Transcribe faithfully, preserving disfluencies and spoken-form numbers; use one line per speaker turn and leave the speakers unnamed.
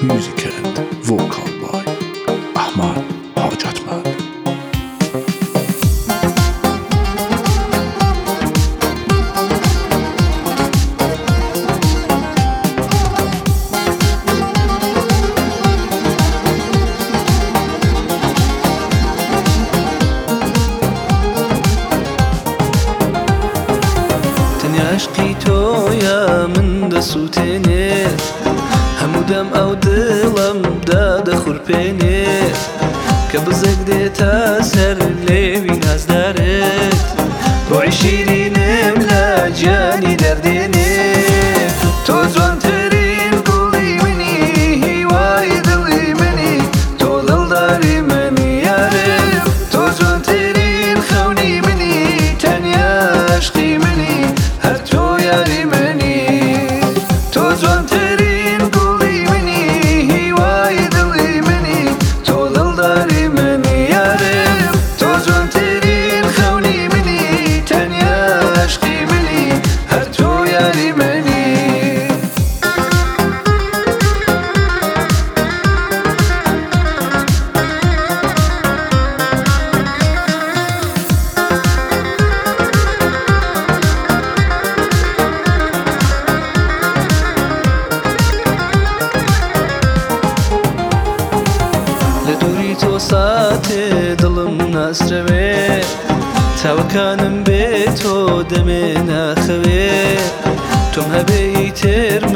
Music and vocal by Ahmad Hajatmand.
عشقی تۆیە من دەسووتێنێ هەموو دەم ئەو دڵم دادەخورپێنێ کە بزێک دێتە سەر لێوی نازدارت بۆی شیرینم لە گیانی دەردێنێ تۆ جوانترین گوڵی منی هیوای دڵی منی تۆ دڵداری منی یارم تۆ جوانترین خەونی منی تەنیا عشقی منی هەر تۆ یاری منی تۆ جوانترین گوڵی منی هیوای دڵی منی تۆ دڵداری منی یارم تۆ جوانترین خەونی منی تەنیا عشقی منی هەر تۆ یاری منی تۆ ساتێ دڵم ناسرەوێ چاوەکانم بێ تۆ دەمێ ناخەوێ تۆم هەبێی تێر